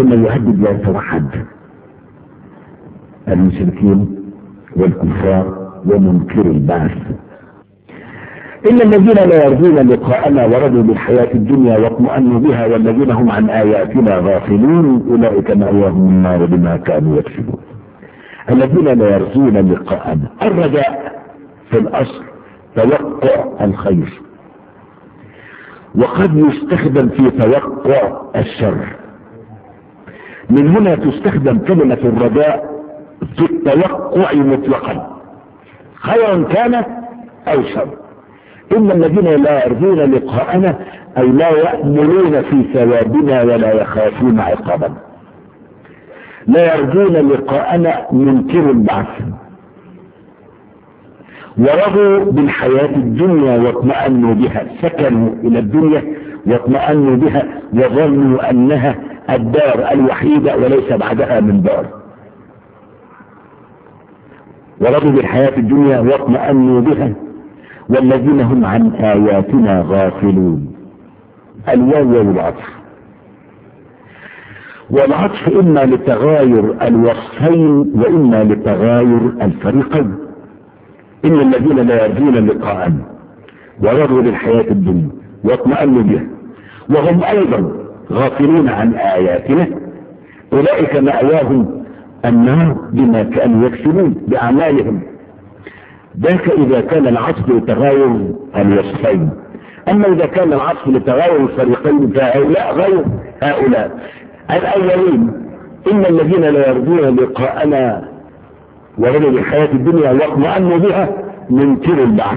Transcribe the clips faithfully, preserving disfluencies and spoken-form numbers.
ثم يهدد ويتوعد المشركين والكفار ومنكر البعث. إن الذين لا يرجون لقاءنا ورضوا بالحياة الدنيا واطمأنوا بها والذين هم عن آياتنا غافلون أولئك مأواهم النار بما كانوا يكسبون. الذين لا يرجون لقاءنا، الرجاء في الأصل توقع الخير، وقد يستخدم في توقع الشر. من هنا تستخدم كلمة الرجاء في التوقع مطلقا خيرا كان أو شر. إن الذين لا يرجون لقاءنا أي لا يأملون في ثوابنا ولا يخافون عقابنا. لا يرجون لقاءنا منكر البعث، ورضوا بالحياة الدنيا واطمأنوا بها، سكنوا إلى الدنيا واطمأنوا بها وظنوا أنها الدار الوحيدة وليس بعدها من دار. ورضوا بالحياة الدنيا واطمأنوا بها والذين هم عن آياتنا غافلون. الواو والعطف، والعطف إما لتغاير الوصفين وإما لتغاير الفريقين. إن الذين لا يرجون لقاءنا ورضوا بالحياة الدنيا واطمأنوا بها وهم أيضا غافلون عن آياتنا أولئك مأواهم النار بما كانوا يكسبون بأعمالهم. ذاك إذا كان العطف لتغاير الوصفين. أما إذا كان العطف لتغاير الفريقين فهؤلاء غير هؤلاء. الأولين إن الذين لا يرجون لقاءنا ورضوا بالحياة الدنيا واطمأنوا بها منكر البعث،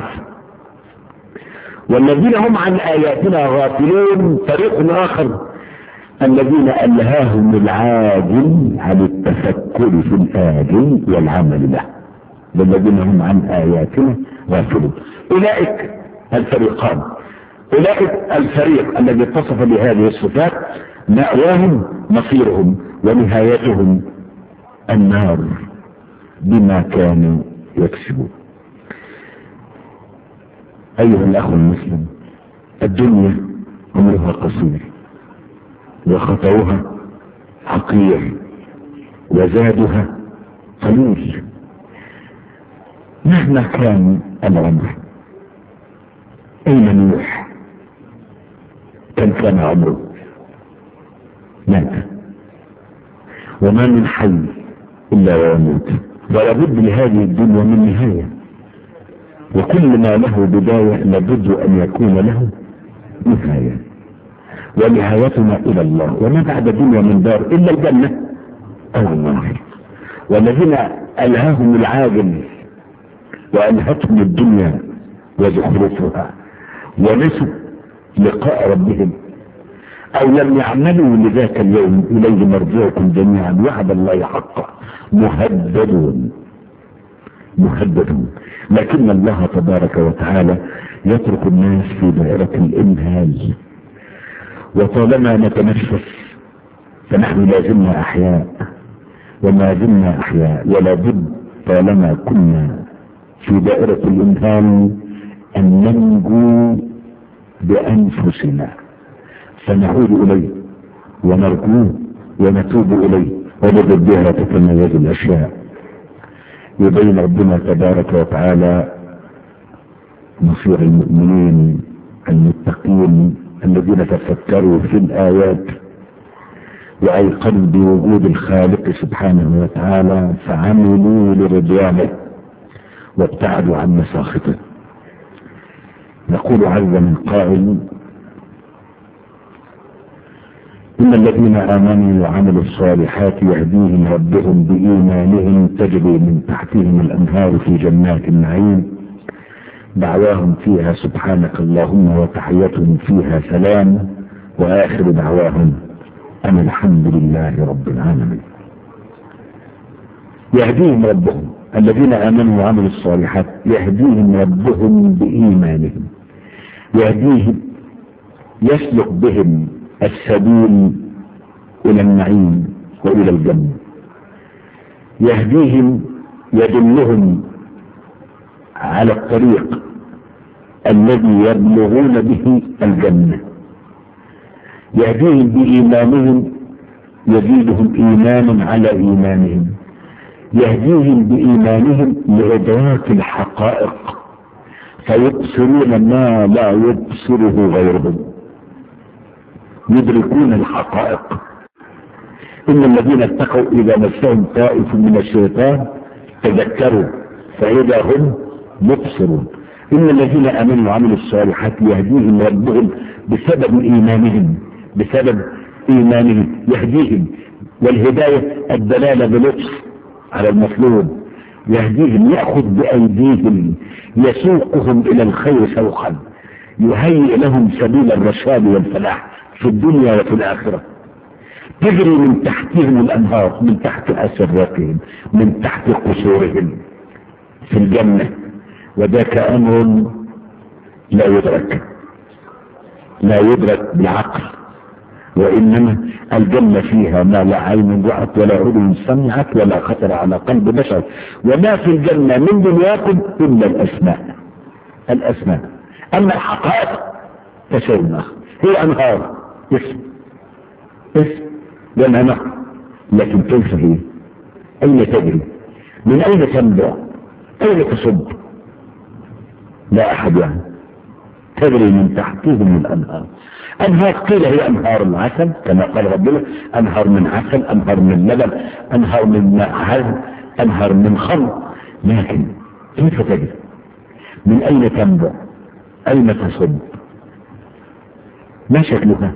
والذين هم عن آياتنا غافلون فريق آخر الذين ألهاهم العاجل عن التفكر في الآجل والعمل له، والذين هم عن آياتنا غافلون. أولئك الفريقان، أولئك الفريق الذي اتصف بهذه الصفات مأواهم مصيرهم ونهايتهم النار بما كانوا يكسبون. أيها الأخ المسلم، الدنيا عمرها قصير وخطوها حقير وزادها قليل. مهما كان العمر، أين نوح؟ كم كان عمره؟ مات. وما من حي إلا ويموت، ولابد لهذه الدنيا من نهاية، وكل ما له بداية لابد أن يكون له نهاية، ونهايتنا إلى الله. وما بعد الدنيا من دار إلا الجنة أو النار. والذين ألهاهم العاجل وألهتهم الدنيا وزخرفها ونسوا لقاء ربهم أو لم يعملوا لذاك اليوم إليه مرجعكم جميعا وعد الله حقا مهددون مهددون. لكن الله تبارك وتعالى يترك الناس في دائرة الإمهال، وطالما نتنفس فنحن لازلنا أحياء وما زلنا أحياء، ولا بد طالما كنا في دائرة الإمهال أن ننجو بأنفسنا، فنعود إليه ونرجوه ونتوب إليه، وبضدها تتميز الأشياء. يبين ربنا تبارك وتعالى مصير المؤمنين المتقين الذين تفكروا في الآيات وأيقنوا بوجود الخالق سبحانه وتعالى فعملوا لرضوانه وابتعدوا عن مساخطه. يقول عز من قائل: إن الذين آمنوا وعملوا الصالحات يهديهم ربهم بإيمانهم تجري من تحتهم الأنهار في جنات النعيم دعواهم فيها سبحانك اللهم وتحيتهم فيها سلام وآخر دعواهم أن الحمد لله رب العالمين. يهديهم ربهم، الذين آمنوا وعملوا الصالحات يهديهم ربهم بإيمانهم، يهديهم يسلك بهم السبيل إلى النعيم وإلى الجنة، يهديهم يدلهم على الطريق الذي يبلغون به الجنة، يهديهم بإيمانهم يزيدهم إيمانا على إيمانهم، يهديهم بإيمانهم لإدراك الحقائق فيبصرون ما لا يبصره غيرهم، يدركون الحقائق. إن الذين اتقوا إذا مسهم طائف من الشيطان تذكروا فإذا هم مبصرون. إن الذين آمنوا وعملوا الصالحات يهديهم ربهم بسبب إيمانهم، بسبب إيمانهم يهديهم. والهداية الدلالة بلطف على المطلوب، يهديهم يأخذ بأيديهم يسوقهم إلى الخير سوقا، يهيئ لهم سبيل الرشاد والفلاح في الدنيا وفي الآخرة. تجري من تحتهم الأنهار، من تحت أسراتهم، من تحت قصورهم في الجنة. وذاك أمر لا يدرك، لا يدرك بالعقل، وإنما الجنة فيها ما لا عين رأت ولا أذن سمعت ولا خطر على قلب بشر. وما في الجنة من دنياكم إلا الأسماء، الأسماء. أما الحقائق فشيء آخر، هي أنهار، اسم اسم لأنها نهر، لكن كيف هي؟ أين تجري؟ من أين تنبع؟ أين تصب؟ لا أحد يعني. تجري من تحتهم الأنهار. أنهار قيل هي أنهار العسل كما قال ربنا، أنهار من عسل، أنهار من لبن، أنهار من ماء عذب، أنهار من خمر. لكن كيف تجري؟ من أين تنبع؟ أين تصب؟ ما شكلها؟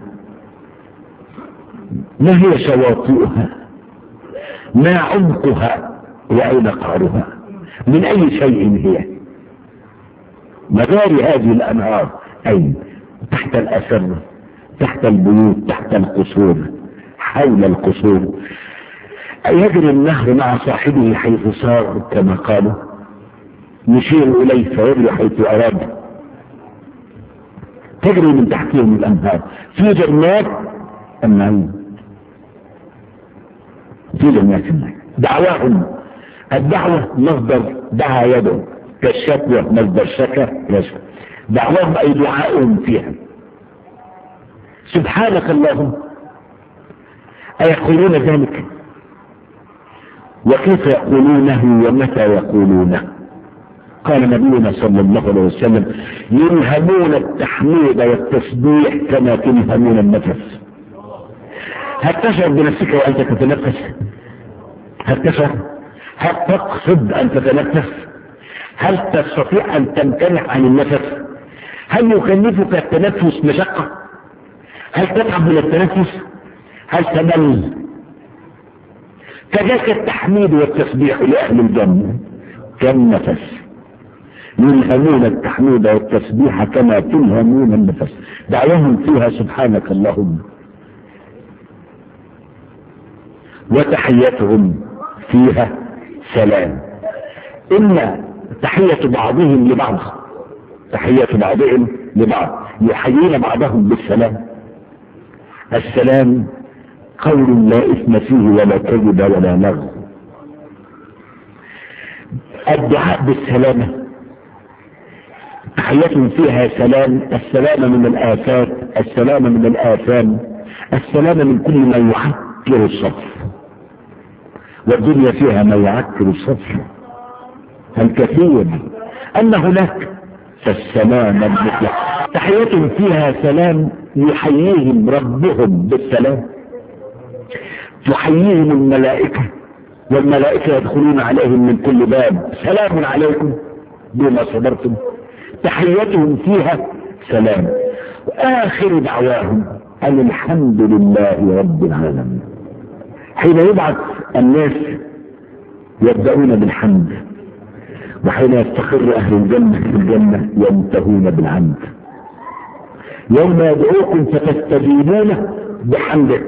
ما هي شواطئها؟ ما عمقها؟ وأين قعرها؟ من أي شيء هي؟ مجاري هذه الأنهار أين؟ تحت الأسر، تحت البيوت، تحت القصور، حول القصور. يجري النهر مع صاحبه حيث صار كما قالوا، يشير إليه فيجري حيث أراد. تجري من تحتهم الأنهار في جنات النعيم، في جنات النعيم. دعواهم، الدعوة مصدر دعا يده، كالشكوى مصدر شكا يشكى. دعواهم أي دعاؤهم فيها. سبحانك اللهم أيقولون ذلك؟ وكيف يقولونه ومتى يقولونه؟ قال نبينا صلى الله عليه وسلم: يلهمون التحميد والتسبيح كما تلهمون النفس. هل تشعر بنفسك وأنت تتنفس؟ هل تشعر؟ هل تقصد أن تتنفس؟ هل تستطيع أن تمتنع عن النفس؟ هل يكلفك التنفس مشقة؟ هل تتعب من التنفس؟ هل تمل؟ كذلك التحميد والتسبيح لأهل الجنة كالنفس، يلهمون التحميد والتسبيح كما تلهمون النفس. دعواهم فيها سبحانك اللهم، وتحيتهم فيها سلام. إن تحية بعضهم لبعض، تحية بعضهم لبعض، يحيون بعضهم بالسلام. السلام قول لا إثم فيه ولا كذب ولا لغو. الدعاء بالسلامة، تحيتهم فيها سلام، السلامة من الآفات، السلامة من الآثام، السلامة من كل ما يعكر الصف. والدنيا فيها ما يعكر الصف الكثير. أن هناك فالسلام المطلق. تحيتهم فيها سلام، يحييهم ربهم بالسلام، تحييهم الملائكة، والملائكة يدخلون عليهم من كل باب: سلام عليكم بما صبرتم. تحيتهم فيها سلام. وآخر دعواهم أن الحمد لله رب العالمين. حين يبعث الناس يبدأون بالحمد، وحين يستقر أهل الجنة في الجنة ينتهون بالحمد. يوم يدعوكم فتستجيبون بحمده.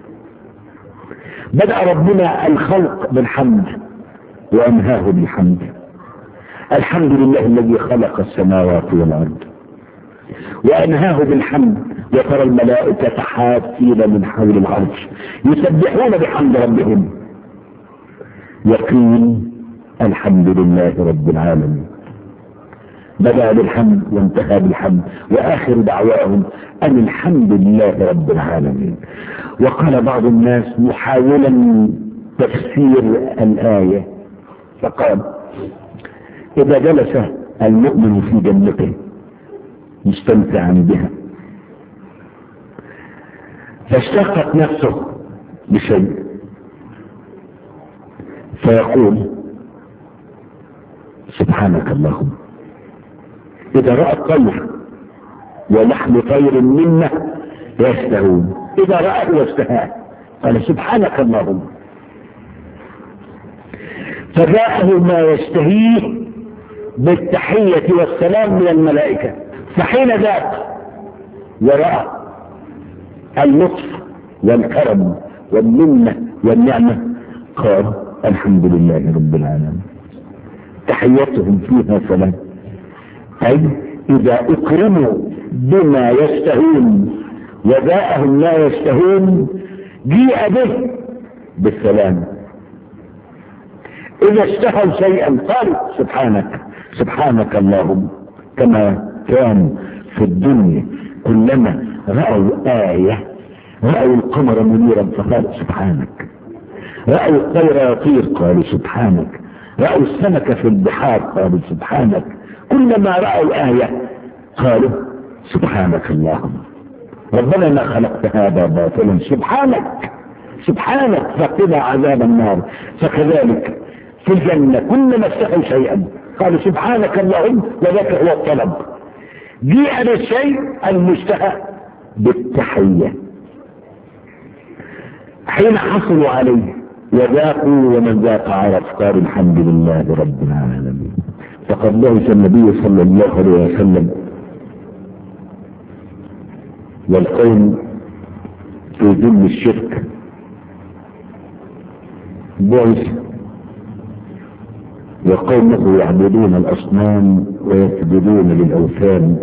بدأ ربنا الخلق بالحمد وأنهاه بالحمد. الحمد لله الذي خلق السماوات والأرض، وأنهاه بالحمد. وترى الملائكة حافين من حول العرش يسبحون بحمد ربهم. يقين الحمد لله رب العالمين. بدأ بالحمد وانتهى بالحمد، واخر دعواهم ان الحمد لله رب العالمين. وقال بعض الناس محاولا تفسير الآية فقال: اذا جلس المؤمن في جنته مستمتعا بها فاشتقت نفسه بشيء فيقول سبحانك اللهم. اذا رأى الطير ولحم طير منا يشتهون، اذا رأى واشتهاه قال سبحانك اللهم، فجاءه ما يشتهيه بالتحية والسلام من الملائكة، فحين ذاق ورأى اللطف والكرم والمنة والنعمة قال الحمد لله رب العالمين. تحيتهم فيها سلام، أي إذا أكرموا بما يشتهون وجاءهم ما يشتهون جيء به بالسلام. إذا اشتهوا شيئا قالوا سبحانك سبحانك اللهم، كما كان في الدنيا كلما رأوا آية، رأوا القمر منيرا فقالوا سبحانك، رأوا الطير يطير قالوا سبحانك، رأوا السمك في البحار قالوا سبحانك، كلما رأوا آية قالوا سبحانك اللهم، ربنا ما خلقت هذا باطلا سبحانك سبحانك فقنا عذاب النار. فكذلك في الجنة كلما اشتهوا شيئا قالوا سبحانك اللهم، وذاك هو الطلب. جيء للشيء المشتهى بالتحية حين حصلوا عليه وذاقوا، ومن ذاق عرف قال الحمد لله رب العالمين. فقد بعث النبي صلى الله عليه وسلم والقوم في ذل الشرك، بعث وقومه يعبدون الأصنام ويسجدون للأوثان،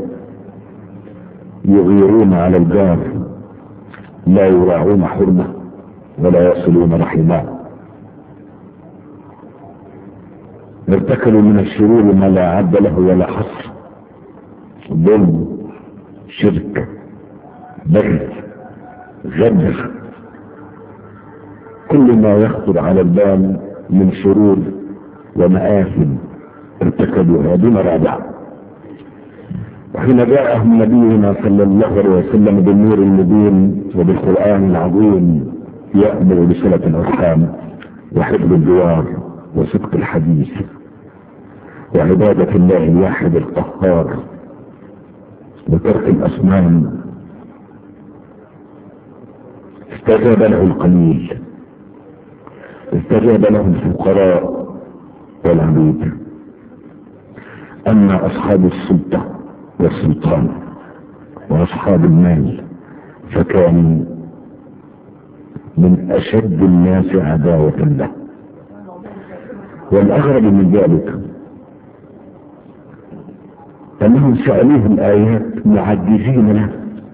يغيرون على الجار، لا يراعون حرمه ولا يصلون رحمه، ارتكلوا من الشرور ما لا عد له ولا حصر، ظلم، شرك، بغي، غدر، كل ما يخطر على البال من شرور ومآثم ارتكبوها دون رادع. وحين جاءهم نبينا صلى الله عليه وسلم بالنور المبين وبالقرآن العظيم يأمر بصلة الأرحام وحفظ الجوار وصدق الحديث وعبادة الله الواحد القهار وترك الأصنام، استجاب له القليل، استجاب له الفقراء والعبيد. أما أصحاب السلطة والسلطان وأصحاب المال فكانوا من أشد الناس عداوة له. والأغرب من ذلك أنهم سألوه الآيات معجزين له،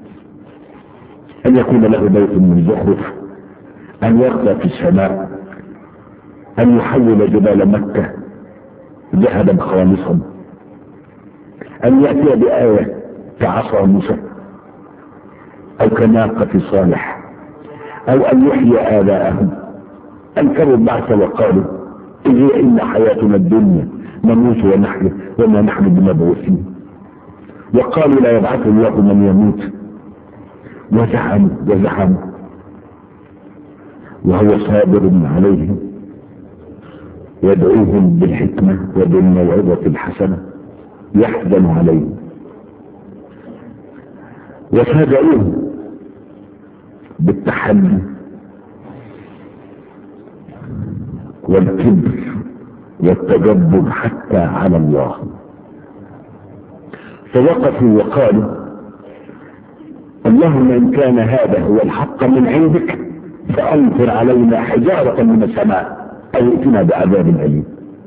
أن يكون له بيت من زخرف، أن يرقى في السماء، أن يحول جبال مكة ذهبا خالصا، أن يأتي بآية كعصا موسى أو كناقة صالح، أو أن يحيي آباءهم. أنكروا البعث وقالوا إذ إن حياتنا الدنيا نموت ونحيا وما نحن بمبعوثين، وقالوا لا يبعث الله من يموت، وزعموا وزعموا وهو صابر عليهم يدعوهم بالحكمة وبالموعظة الحسنة، يحزن عليهم. وفاجئوه بالتحلي والكبر والتجبر حتى على الله، فوقفوا وقالوا اللهم إن كان هذا هو الحق من عندك فأمطر علينا حجارة من السماء أو ائتنا بعذاب أليم.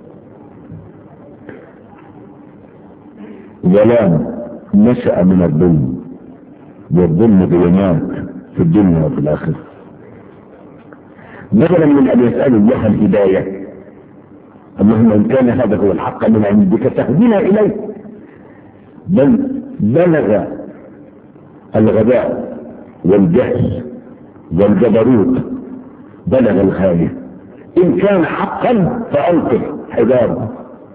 ظلام نشأ من الظلم، والظلم ظلمات في الدنيا وفي الآخرة. بدلا من أن يسألوا الله الهداية اللهم إن كان هذا هو الحق من عندك فاهدنا إليه، بل بلغ الغباء والجهل والجبروت، بلغ الغاية. إن كان حقا فأنقذ حجابه.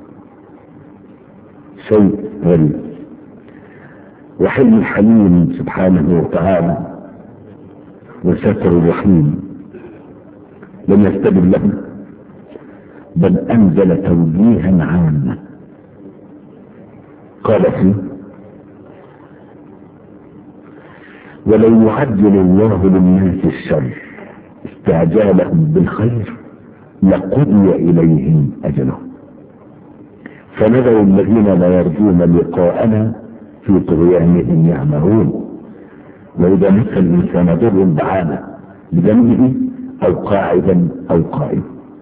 شيء غريب. وحلم الحليم سبحانه وتعالى وستر رحيم لم يستجب له، بل أنزل توجيها عاما قال فيه: ولو يعجل الله للناس الشر استعجالهم بالخير لقضي إليهم أجلهم، فنذر الذين لا يرجون لقاءنا في طغيانهم يعمهون. وإذا مس الإنسان ضر دعانا بجنبه أو قاعدا أو قائما.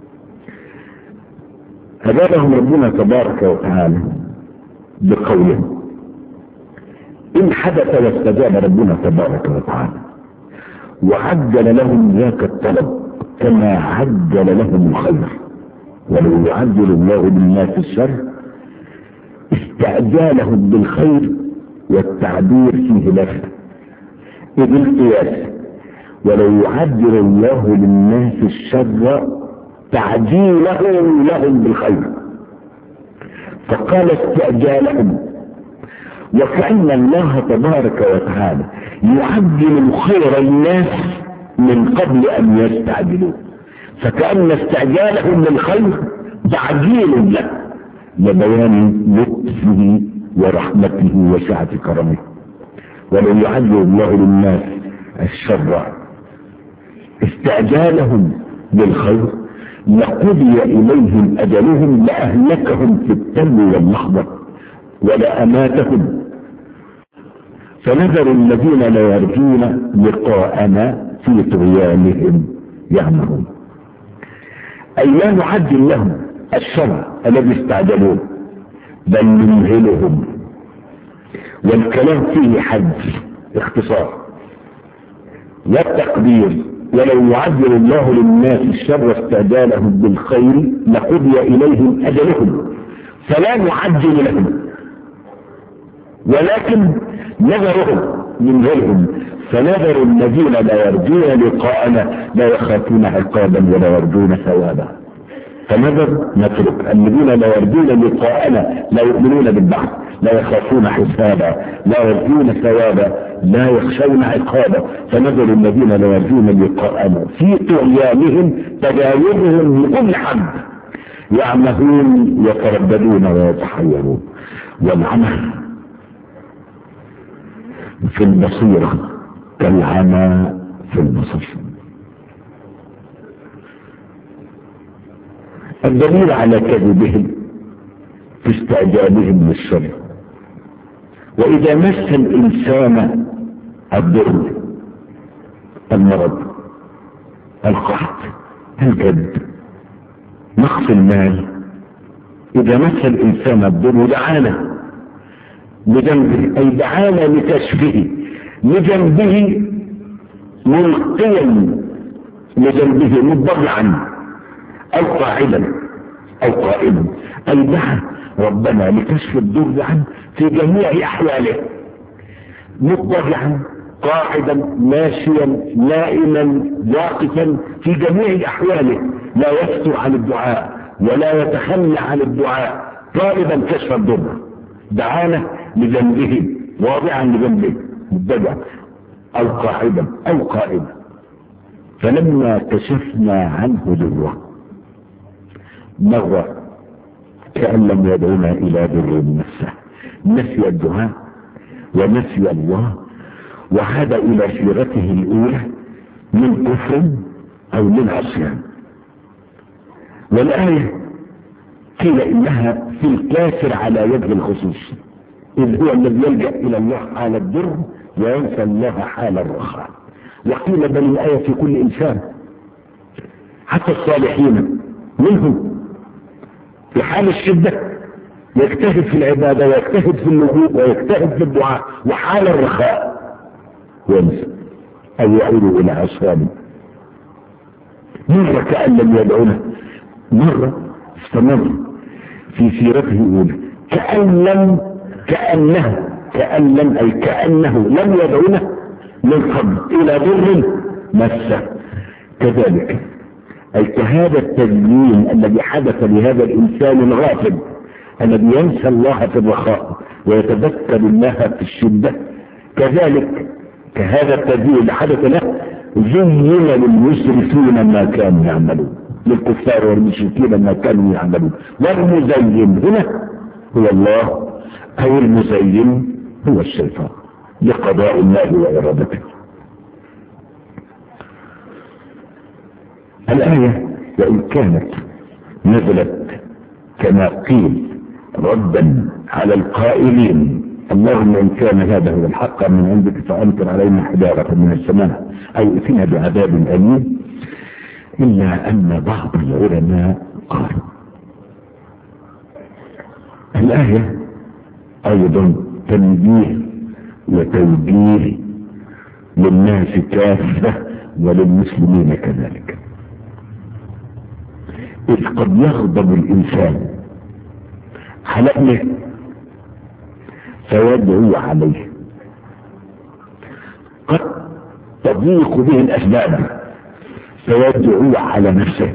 أجابهم ربنا تبارك وتعالى بقوله: إن حدث واستجاب ربنا تبارك وتعالى وعجل لهم ذاك الطلب كما عجل لهم الخير. ولو يعجل الله بالناس الشر استعجالهم بالخير، والتعبير فيه لفت إذ القياس. ولو يعجل الله للناس الشر تعجيلهم لهم بالخير، فقال استعجالهم، وكأن الله تبارك وتعالى يعجل الخير الناس من قبل أن يستعجلوا، فكأن استعجالهم للخير تعجيل له لبيان لطفه ورحمته وسعة كرمه. ولو يعجل الله للناس الشر استعجالهم بالخير لقضي إليهم أجلهم لأهلكهم في التل واللحظة ولأماتهم، فنذر الذين لا يرجون لقاءنا في طغيانهم يعمهون. أي لا نعجل لهم الشر الذي استعجلوه، بل نمهلهم. والكلام فيه حج اختصار، والتقدير: ولو يعجل الله للناس الشر استعجالهم بالخير لقضي إليهم أجلهم، فلا نعجل لهم ولكن نذرهم نمهلهم. فنذر الذين لا يرجون لقاءنا لا يخافون عقابا ولا يرجون ثوابا. فنذر نترك الذين لا يرجون لقاءنا، لا يؤمنون بالبعث، لا يخافون حسابا، لا يرجون ثوابا، لا يخشون عقابا. فنذر الذين لا يرجون لقاءنا في طغيانهم تجاوزهم لكل حد يعمهون يترددون ويتحيرون. والعمى في البصيرة كالعمى في البصر. الدليل على كذبهم في استعجالهم للشر: وإذا مس الإنسان الضر، المرض، القحط، الجد، نقص المال، إذا مس الإنسان الضر دعانا لجنبه، أي دعانا لكشفه لجنبه، ملقيا لجنبه مضجعا أو قاعدا أو قائما، أي دعا ربنا لكشف الضر عنه في جميع أحواله، مضجعا، قاعدا، ماشيا، نائما، واقفا، في جميع أحواله، لا يفتر عن الدعاء ولا يتخلى عن الدعاء، طالبا كشف الضر. دعانا لجنبه، واضعا لجنبه، مضجعا أو قاعدا أو قائما. فلما كشفنا عنه ضره مر كأن لم يدعونا إلى ضر نفسه، نسي الدعاء ونسي الله، وعاد إلى سيرته الأولى من كفر أو من عصيان. والآية قيل إنها في الكافر على وجه الخصوص، إذ هو الذي يلجأ إلى الله حال الضر وينسى الله حال الرخاء. وقيل بل الآية في كل إنسان، حتى الصالحين منهم في حال الشدة يجتهد في العبادة ويجتهد في اللجوء ويجتهد في الدعاء، وحال الرخاء ينسى أو يعود إلى عصيان. مرة كأن لم يدعونا، مرة استمر في سيرته الأولى كأن لم كأنه كأن لم أي كأنه لم يدعونا من قبل إلى ضر مسه. كذلك أي كهذا التزيين الذي حدث لهذا الإنسان الغافل الذي ينسى الله في الرخاء ويتذكر الله في الشدة، كذلك كهذا التزيين اللي حدث له زين للمسرفين ما كانوا يعملون، للكفار والمشركين ما كانوا يعملون. والمزين هنا هو الله أو المزين هو الشيطان لقضاء الله وإرادته. الآية وإن كانت نزلت كما قيل ردا على القائلين اللهم إن كان هذا هو الحق من عندك فأمطر علينا حجارة من السماء أو ائتنا بعذاب أليم، إلا أن بعض العلماء قالوا الآية أيضا تنبيه وتوجيه للناس كافة وللمسلمين كذلك، إذ قد يغضب الإنسان على ابنه فيدعو عليه، قد تضيق به الأسباب فيدعو على نفسه،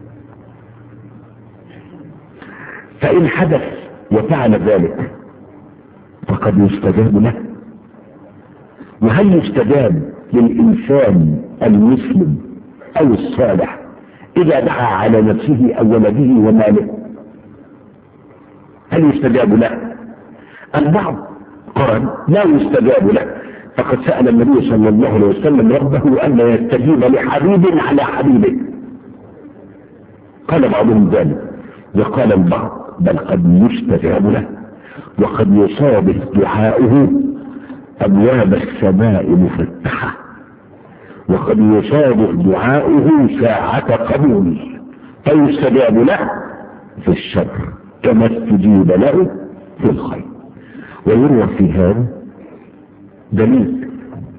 فإن حدث وفعل ذلك فقد يستجاب له. وهل يستجاب للإنسان المسلم أو الصالح إذا دعا على نفسه أو ولده وماله؟ هل يستجاب له؟ البعض قال لا يستجاب له، فقد سأل النبي صلى الله عليه وسلم ربه أن لا يستجيب لحبيب على حبيبه، قال بعضهم ذلك، وقال البعض بل قد يستجاب له وقد يصادف دعاؤه أبواب السماء مفتحة، وقد يصادف دعاؤه ساعة قبول فيستجاب له في الشر كما استجيب له في الخير. ويروى في هذا دليل،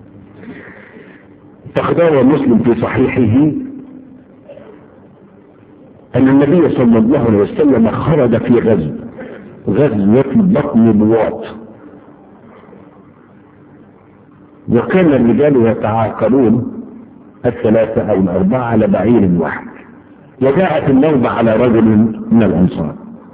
فقد روى مسلم في صحيحه أن النبي صلى الله عليه وسلم خرج في غزو غزوة بطن بواط، وكان الرجال يتعاقلون الثلاثة أو الأربعة على بعير واحد، وجاءت النوبة على رجل من الأنصار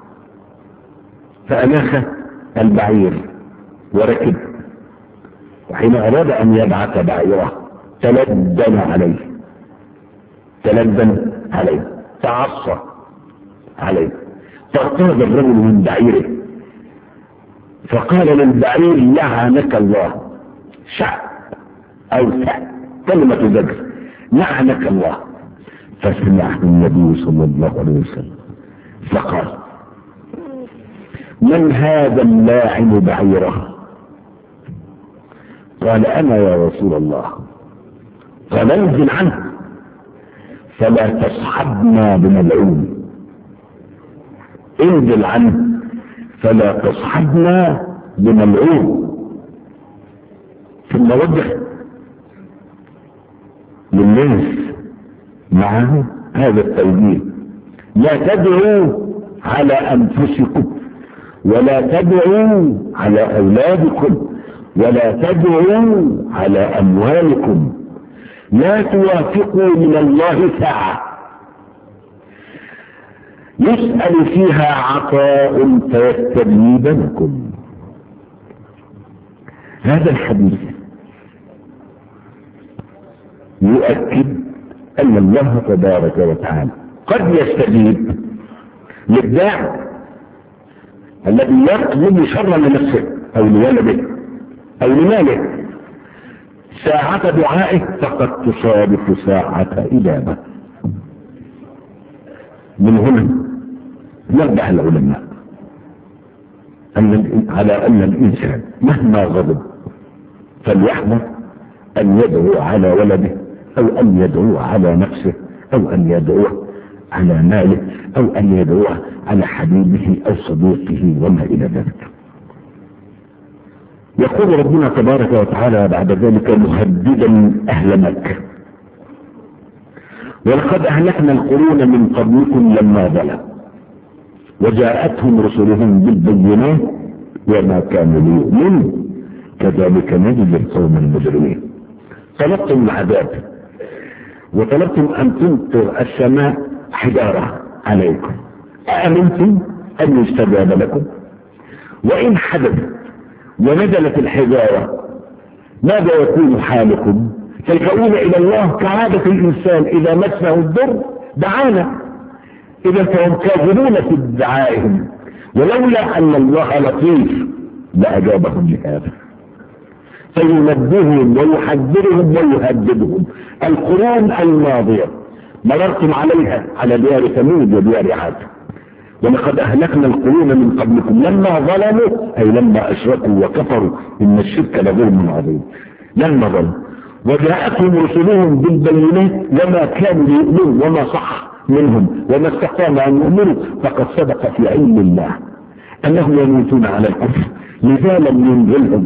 فأناخ البعير وركب، وحين أراد أن يبعث بعيره تلدن عليه تلدن عليه تعصى عليه، فاقترب الرجل من بعيره فقال للبعير لعنك الله، شع أو سع كلمة زجر، لعنك الله. فسمعه النبي صلى الله عليه وسلم فقال من هذا اللاعن بعيره؟ قال أنا يا رسول الله. قال انزل عنه فلا تصحبنا بملعون، انزل عنه فلا تصحبنا بملعون. ثم وجه للناس معه هذا التوجيه، لا تدعوا على أنفسكم ولا تدعوا على أولادكم ولا تدعوا على أموالكم، لا توافقوا من الله ساعة يسأل فيها عطاء فيستجيب لكم. هذا الحديث يؤكد أن الله تبارك وتعالى قد يستجيب للداعي الذي يطلب شر لنفسه أو لولده أو لماله، ساعة دعائه فقد تصادف ساعة إجابة. من هنا يرجع العلماء أن على أن الإنسان مهما غضب فليحذر أن يدعو على ولده أو أن يدعو على نفسه أو أن يدعوه على ماله أو أن يدعوه على حبيبه أو صديقه وما إلى ذلك. يقول ربنا تبارك وتعالى بعد ذلك مهددا أهل مكة ولقد أهلكنا القرون من قبلكم لما ظلموا وجاءتهم رسلهم بالبينات وما كانوا ليؤمنوا كذلك نجزي القوم المجرمين. طلبتم العذاب وطلبتم ان تمطر السماء حجارة عليكم، أأمنتم أن يستجاب لكم؟ وإن حدث ونزلت الحجارة ماذا يكون حالكم؟ تلجؤون إلى الله كعادة الإنسان إذا مسه الضر دعانا، إذا فهم كاذبون في ادعائهم، ولولا أن الله لطيف لأجابهم لهذا. فينبههم ويحذرهم ويهددهم. القرون الماضية مررتم عليها على ديار ثمود وديار عاد، ولقد أهلكنا القرون من قبلكم لما ظلموا، أي لما أشركوا وكفروا، إن الشرك لظلم عظيم. لما ظلموا وجاءتهم رسلهم بالبينات وما كانوا ليؤمنوا وما صح منهم وما استقام أن يؤمنوا، فقد سبق في علم الله أنهم يموتون على الكفر، لذا لم ينزلهم.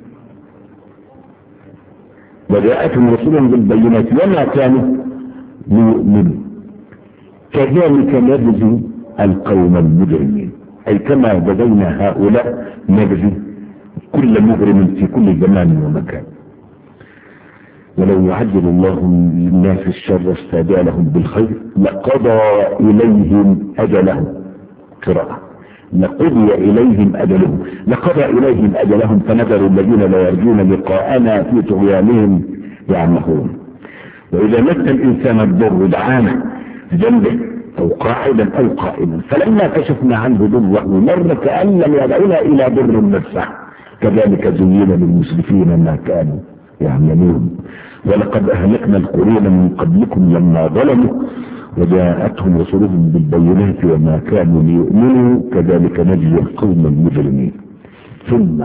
وجاءتهم رسلهم بالبينات وما كانوا ليؤمنوا كذلك نجزي القوم المجرمين، أي كما جزينا هؤلاء نجزي كل مجرم في كل زمان ومكان. ولو يعجل الله للناس الشر استعجالهم بالخير لقضى إليهم أجلهم. قراءة لقضي إليهم أجلهم، لقضى إليهم أجلهم فنذر الذين لا يرجون لقاءنا في طغيانهم يعمهون. وإذا مس الإنسان الضر دعانا جنبه أو قاعدا أو قائما، فلما كشفنا عنه ضره مر كأن لم يدعونا إلى ضر مسه، كذلك زين للمسرفين ما كانوا يعملون. ولقد أهلكنا القرون من قبلكم لما ظلموا وجاءتهم رسلهم بالبينات وما كانوا ليؤمنوا كذلك نجزي القوم المجرمين. ثم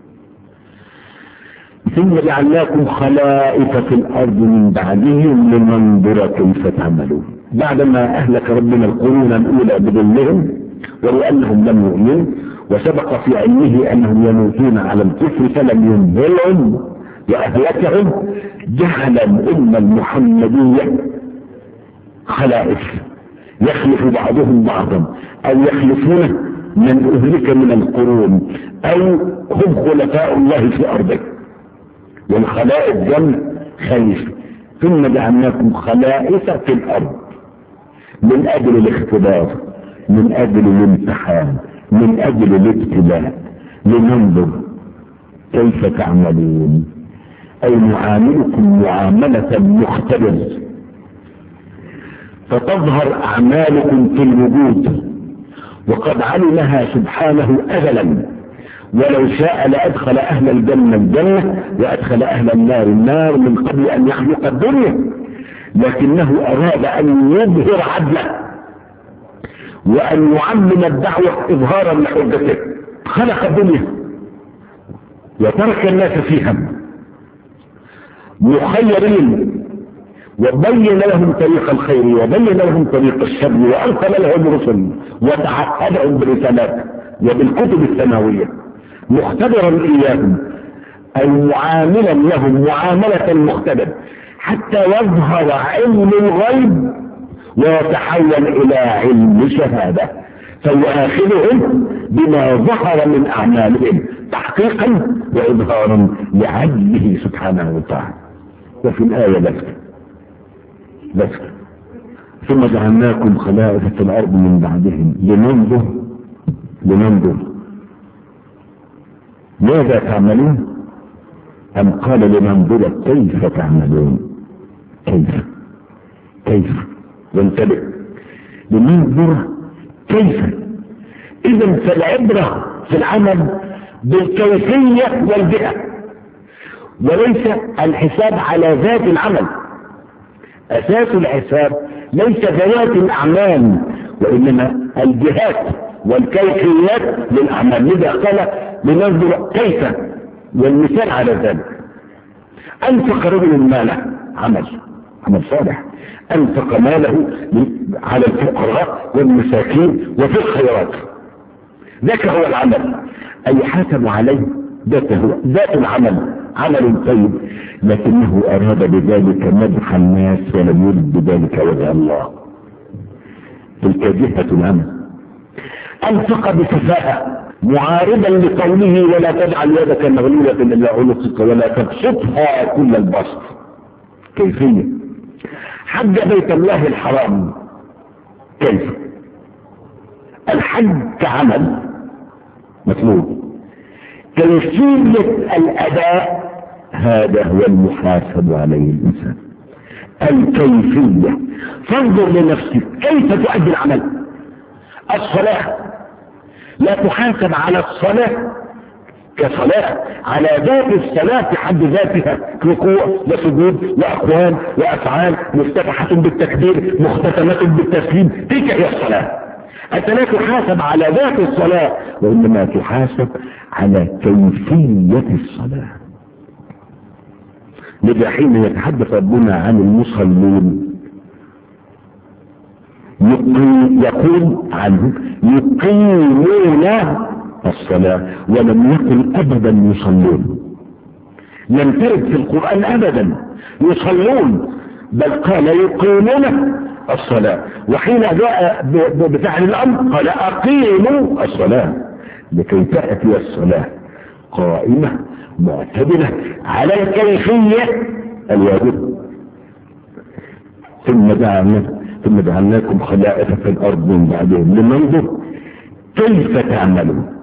ثم جعلناكم خلائف في الأرض من بعدهم لننظر كيف تعملون. بعدما أهلك ربنا القرون الأولى بظلمهم ولأنهم لم يؤمنوا وسبق في علمه أنهم يموتون على الكفر فلم ينهلهم وأهلكهم، جعل الأمة المحمدية خلائف يخلف بعضهم بعضا، أو يخلفون من أهلك من القرون، أو هم خلفاء الله في أرضه. والخلائف جمع خليفة. ثم جعلناكم خلائف في الأرض من أجل الاختبار، من أجل الامتحان، من أجل الابتلاء، لننظر كيف تعملون، أي نعاملكم معاملة مختبر فتظهر أعمالكم في الوجود، وقد علمها سبحانه أزلا، ولو شاء لأدخل أهل الجنة الجنة وأدخل أهل النار النار من قبل أن يخلق الدنيا، لكنه أراد أن يظهر عدله وأن يعمم الدعوة إظهارا لحجته. خلق الدنيا وترك الناس فيها مخيرين، وبين لهم طريق الخير وبين لهم طريق الشر، وأرسل لهم رسل وتعهدهم برسالات وبالكتب السماوية مختبرا إياهم، أي معاملا لهم معاملة مختبر حتى يظهر علم الغيب ويتحول إلى علم شهادة، فيؤاخذهم بما ظهر من أعمالهم تحقيقا وإظهارا لعدله سبحانه وتعالى. وفي الآية لفت لفت ثم جعلناكم خلائف في الأرض من بعدهم لننظر لننظر ماذا تعملون، أم قال لننظر كيف تعملون. كيف كيف وانتبه، لننظر كيف. إذن فالعبرة في العمل بالكيفية والجهة، وليس الحساب على ذات العمل. أساس الحساب ليس ذات الأعمال وإنما الجهات والكيفيات للأعمال. لذا قال لننظر كيف، والمثال على ذلك أنفق رجل ماله، عمل عمل صالح، أنفق ماله على الفقراء والمساكين وفي الخيرات، ذاك هو العمل أي حسب عليه ذاته ذات العمل عمل طيب، لكنه أراد بذلك مدح الناس ولم يرد بذلك وجه الله. تلك جهة العمل. أنفق بكفاءة معارضا لقوله ولا تجعل يدك مغلولة إلى عنقك ولا تبسطها كل البسط. كيفية حج بيت الله الحرام، كيف؟ الحج كعمل مطلوب، كيفية الأداء هذا هو المحاسب عليه الإنسان. الكيفية، فانظر لنفسك كيف تؤدي العمل. الصلاة لا تحاسب على الصلاة كصلاة، على ذات الصلاة في حد ذاتها، ركوع وسجود وأقوال وأفعال مفتتحة بالتكبير مختتمة بالتسليم، تلك هي الصلاة. أنت لا تحاسب على ذات الصلاة، وإنما تحاسب على كيفية الصلاة. لذا حين يتحدث ربنا عن المصلين يقول عنهم يقيمون الصلاة، ولم يقل أبدا يصلون. لم ترد في القرآن أبدا يصلون، بل قال يقيمون الصلاة. وحين جاء بفعل الأمر قال أقيموا الصلاة، لكي تأتي الصلاة قائمة معتدلة على الكيفية الواجبة. ثم جعلنا ثم جعلناكم خلائف في الأرض من بعدهم لننظر كيف تعملون.